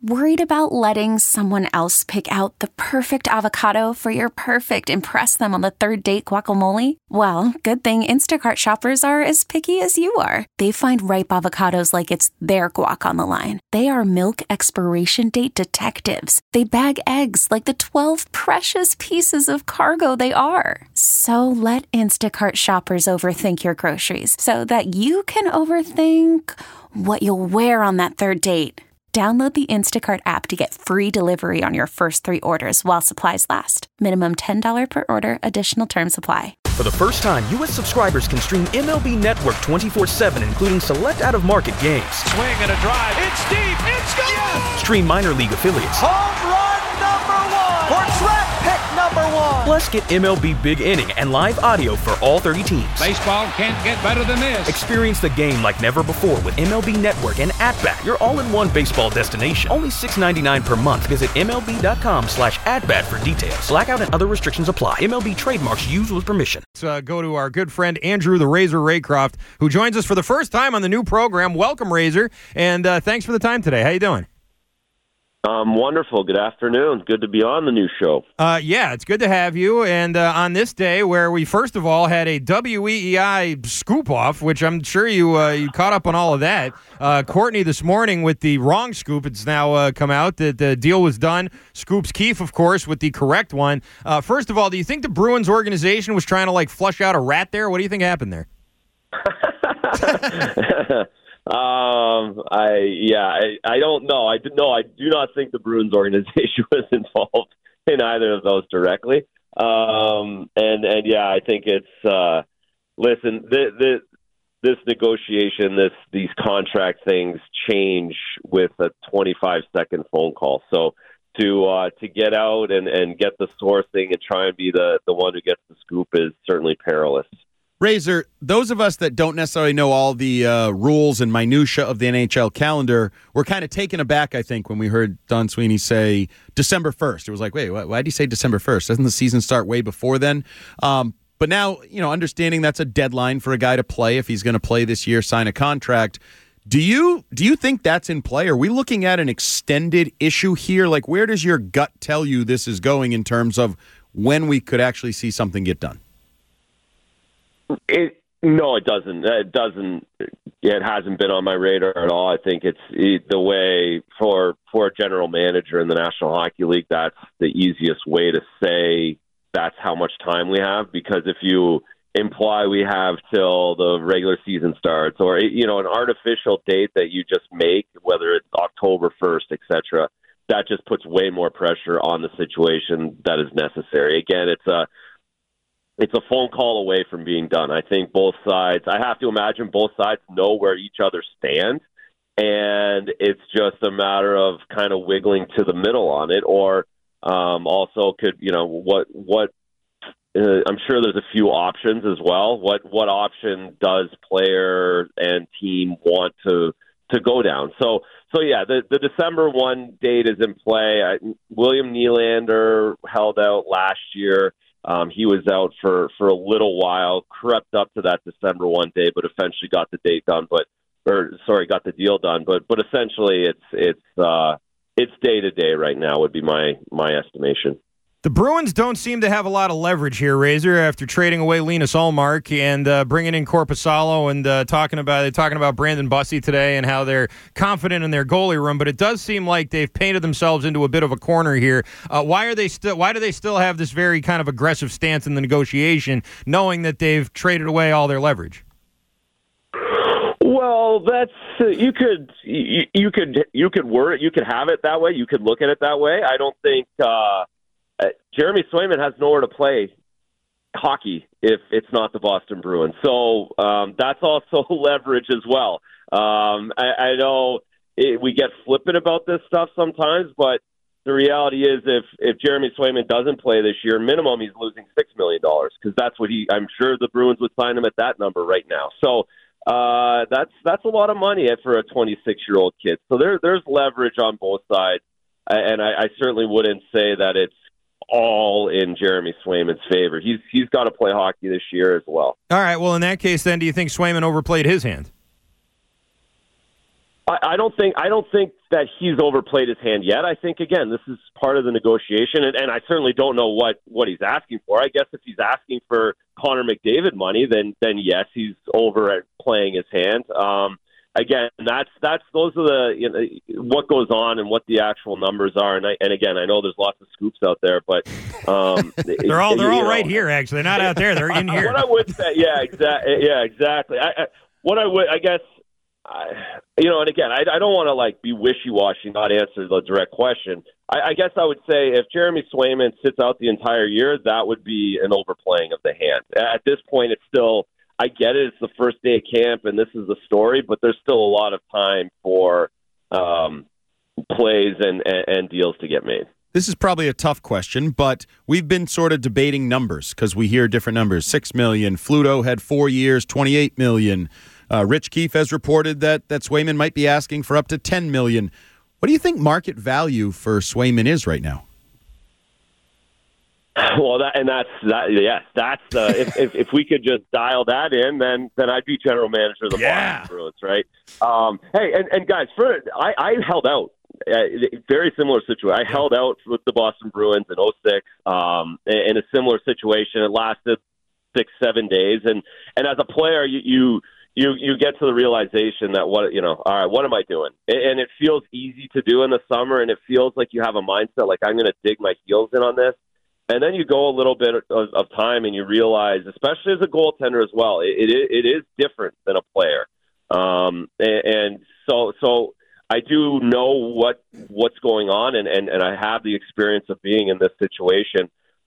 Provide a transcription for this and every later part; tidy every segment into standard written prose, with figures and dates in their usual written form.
Worried about letting someone else pick out the perfect avocado for your perfect impress them on the third date guacamole? Well, good thing Instacart shoppers are as picky as you are. They find ripe avocados like it's their guac on the line. They are milk expiration date detectives. They bag eggs like the 12 precious pieces of cargo they are. So let Instacart shoppers overthink your groceries so that you can overthink what you'll wear on that third date. Download the Instacart app to get free delivery on your first 3 orders while supplies last. Minimum $10 per order. Additional terms apply. For the first time, U.S. subscribers can stream MLB Network 24/7, including select out-of-market games. Swing and a drive. It's deep. It's gone. Yes. Stream minor league affiliates. Home run number 1. Or draft pick number 1. Plus, get MLB Big Inning and live audio for all 30 teams. Baseball can't get better than this. Experience the game like never before with MLB Network and At-Bat, your all-in-one baseball destination. Only $6.99 per month. Visit MLB.com/at-bat for details. Blackout and other restrictions apply. MLB trademarks used with permission. Let's go to our good friend Andrew the Razor Raycroft, who joins us for the first time on the new program. Welcome, Razor, and thanks for the time today. How you doing? Wonderful. Good afternoon. Good to be on the new show. Yeah, it's good to have you. And on this day where we first of all had a WEEI scoop-off, which I'm sure you caught up on all of that. Courtney this morning with the wrong scoop. It's now come out that the deal was done. Scoops Keefe, of course, with the correct one. First of all, do you think the Bruins organization was trying to, flush out a rat there? What do you think happened there? I don't know. I do not think the Bruins organization was involved in either of those directly. I think it's listen. This negotiation, these contract things change with a 25-second phone call. So to get out and get the sourcing and try and be the one who gets the scoop is certainly perilous. Razor, those of us that don't necessarily know all the rules and minutia of the NHL calendar were kind of taken aback, I think, when we heard Don Sweeney say December 1st. It was like, wait, why did he say December 1st? Doesn't the season start way before then? But now, understanding that's a deadline for a guy to play if he's going to play this year, sign a contract. Do you think that's in play? Are we looking at an extended issue here? Where does your gut tell you this is going in terms of when we could actually see something get done? No, it doesn't. It doesn't. It hasn't been on my radar at all. I think it's the way for a general manager in the National Hockey League. That's the easiest way to say that's how much time we have. Because if you imply we have till the regular season starts, or an artificial date that you just make, whether it's October 1st, etc., that just puts way more pressure on the situation that is necessary. Again, it's a phone call away from being done. I think both sides, I have to imagine both sides know where each other stand, and it's just a matter of kind of wiggling to the middle on it, or also could, I'm sure there's a few options as well. What option does player and team want to go down? So yeah, the December 1 date is in play. William Nylander held out last year. He was out for a little while, crept up to that December 1 day, but eventually got the deal done. But essentially, it's day to day right now would be my estimation. The Bruins don't seem to have a lot of leverage here, Razor, after trading away Linus Ullmark and bringing in Korpisalo and talking about Brandon Bussi today and how they're confident in their goalie room. But it does seem like they've painted themselves into a bit of a corner here. Why do they still have this very kind of aggressive stance in the negotiation, knowing that they've traded away all their leverage? Well, that's you could word it. You could have it that way. You could look at it that way. I don't think. Jeremy Swayman has nowhere to play hockey if it's not the Boston Bruins. So that's also leverage as well. I know we get flippant about this stuff sometimes, but the reality is if Jeremy Swayman doesn't play this year, minimum he's losing $6 million because that's what I'm sure the Bruins would sign him at that number right now. So that's a lot of money for a 26-year-old kid. So there's leverage on both sides, and I certainly wouldn't say that it's all in Jeremy Swayman's favor. He's got to play hockey this year as well. All right. Well, in that case, then, do you think Swayman overplayed his hand? I don't think that he's overplayed his hand yet. I think, again, this is part of the negotiation, and I certainly don't know what he's asking for. I guess if he's asking for Connor McDavid money, then yes, he's over at playing his hand. Again, those are the what goes on and what the actual numbers are, and again, I know there's lots of scoops out there, but they're all right here. Actually, they're not out there; they're in here. What I would say, exactly. I guess. And again, I don't want to be wishy-washy, not answer the direct question. I guess I would say if Jeremy Swayman sits out the entire year, that would be an overplaying of the hand. At this point, it's still, I get it, it's the first day of camp and this is the story, but there's still a lot of time for plays and deals to get made. This is probably a tough question, but we've been sort of debating numbers because we hear different numbers. $6 million. Fluto had 4 years, $28 million. Rich Keefe has reported that Swayman might be asking for up to $10 million. What do you think market value for Swayman is right now? Well, that's if we could just dial that in, then I'd be general manager of the Boston Bruins, right? Hey, and guys, I held out. Very similar situation. I held out with the Boston Bruins in 2006 in a similar situation. It lasted 6-7 days, and as a player, you get to the realization that all right, what am I doing? And it feels easy to do in the summer, and it feels like you have a mindset like I'm going to dig my heels in on this. And then you go a little bit of time, and you realize, especially as a goaltender as well, it is different than a player. And so I do know what's going on, and I have the experience of being in this situation.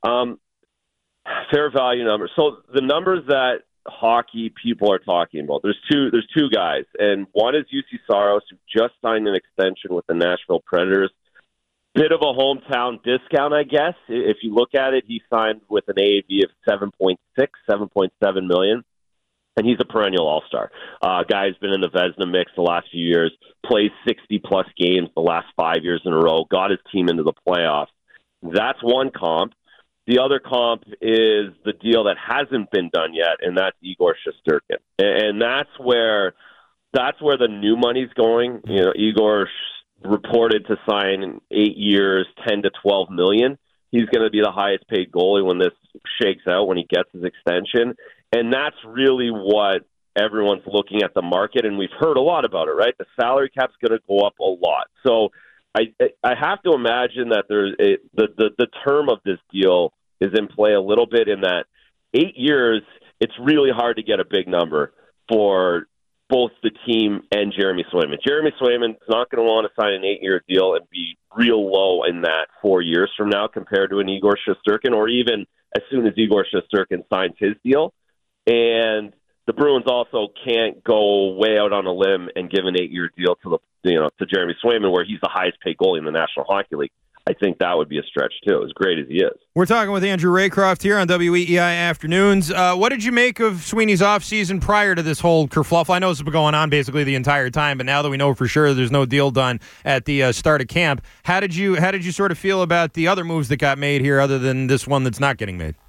Fair value numbers. So the numbers that hockey people are talking about, there's two guys, and one is UC Saros, who just signed an extension with the Nashville Predators. Bit of a hometown discount, I guess. If you look at it, he signed with an AAV of 7.7 million, and he's a perennial all-star. Guy's been in the Vezina mix the last few years, plays 60-plus games the last 5 years in a row, got his team into the playoffs. That's one comp. The other comp is the deal that hasn't been done yet, and that's Igor Shesterkin. And that's where the new money's going. Igor reported to sign in 8 years, $10 to $12 million. He's going to be the highest paid goalie when this shakes out, when he gets his extension. And that's really what everyone's looking at the market, and we've heard a lot about it, right? The salary cap's going to go up a lot. So I have to imagine that the term of this deal is in play a little bit, in that 8 years, it's really hard to get a big number for both the team and Jeremy Swayman. Jeremy Swayman's not going to want to sign an 8-year deal and be real low in that 4 years from now compared to an Igor Shesterkin, or even as soon as Igor Shesterkin signs his deal. And the Bruins also can't go way out on a limb and give an 8-year deal to Jeremy Swayman, where he's the highest paid goalie in the National Hockey League. I think that would be a stretch, too, as great as he is. We're talking with Andrew Raycroft here on WEEI Afternoons. What did you make of Sweeney's offseason prior to this whole kerfluffle? I know this has been going on basically the entire time, but now that we know for sure there's no deal done at the start of camp, how did you sort of feel about the other moves that got made here other than this one that's not getting made?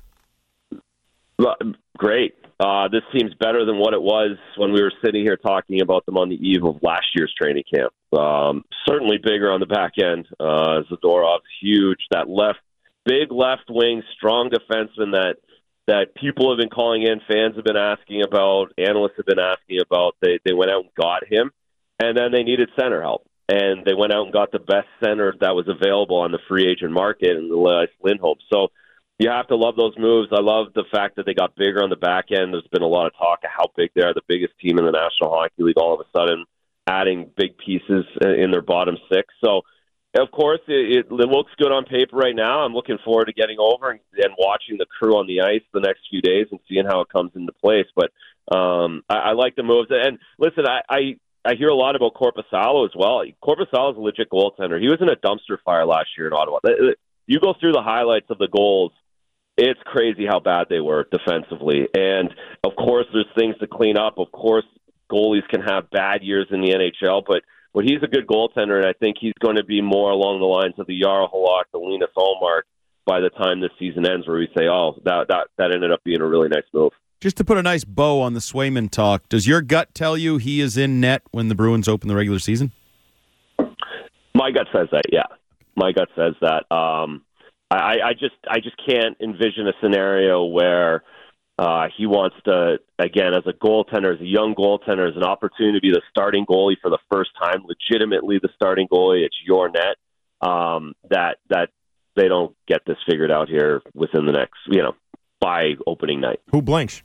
Great. This seems better than what it was when we were sitting here talking about them on the eve of last year's training camp. Certainly bigger on the back end. Zadorov's huge. That big left wing, strong defenseman that people have been calling in, fans have been asking about, analysts have been asking about. They went out and got him, and then they needed center help. And they went out and got the best center that was available on the free agent market, in Elias Lindholm. So you have to love those moves. I love the fact that they got bigger on the back end. There's been a lot of talk of how big they are, the biggest team in the National Hockey League, all of a sudden adding big pieces in their bottom six. So, of course, it looks good on paper right now. I'm looking forward to getting over and watching the crew on the ice the next few days and seeing how it comes into place. But I like the moves. And listen, I hear a lot about Korpisalo as well. Korpisalo is a legit goaltender. He was in a dumpster fire last year in Ottawa. You go through the highlights of the goals, it's crazy how bad they were defensively. And, of course, there's things to clean up. Of course, goalies can have bad years in the NHL, but he's a good goaltender, and I think he's going to be more along the lines of the Jaro Halak, the Linus Ullmark by the time this season ends, where we say, oh, that ended up being a really nice move. Just to put a nice bow on the Swayman talk, does your gut tell you he is in net when the Bruins open the regular season? My gut says that, yeah. My gut says that. I just can't envision a scenario where he wants to, again, as a goaltender, as a young goaltender, as an opportunity to be the starting goalie for the first time, legitimately the starting goalie. It's your net. That they don't get this figured out here within the next, by opening night. Who blinks?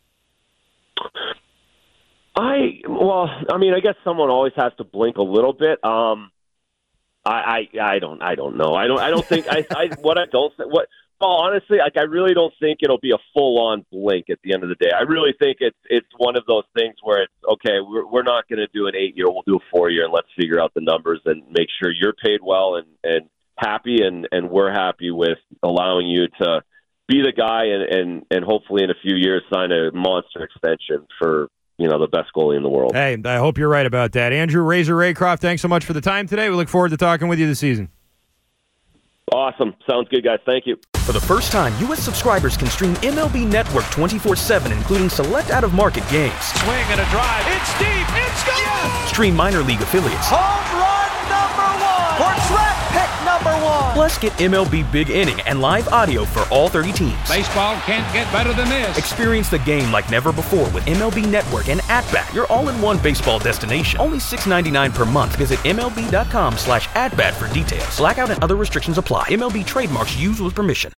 I guess someone always has to blink a little bit. I don't know. I don't think honestly, I really don't think it'll be a full-on blink at the end of the day. I really think it's one of those things where it's, okay, we're not going to do an 8-year, we'll do a 4-year, and let's figure out the numbers and make sure you're paid well and happy, and we're happy with allowing you to be the guy and hopefully in a few years sign a monster extension for the best goalie in the world. Hey, I hope you're right about that. Andrew Razor Raycroft, thanks so much for the time today. We look forward to talking with you this season. Awesome. Sounds good, guys. Thank you. For the first time, U.S. subscribers can stream MLB Network 24/7, including select out-of-market games. Swing and a drive. It's deep. It's gone. Yes! Stream minor league affiliates. Home run number 1. Or draft pick number 1. Plus, get MLB Big Inning and live audio for all 30 teams. Baseball can't get better than this. Experience the game like never before with MLB Network and At-Bat, your all-in-one baseball destination. Only $6.99 per month. Visit MLB.com/atbat for details. Blackout and other restrictions apply. MLB trademarks used with permission.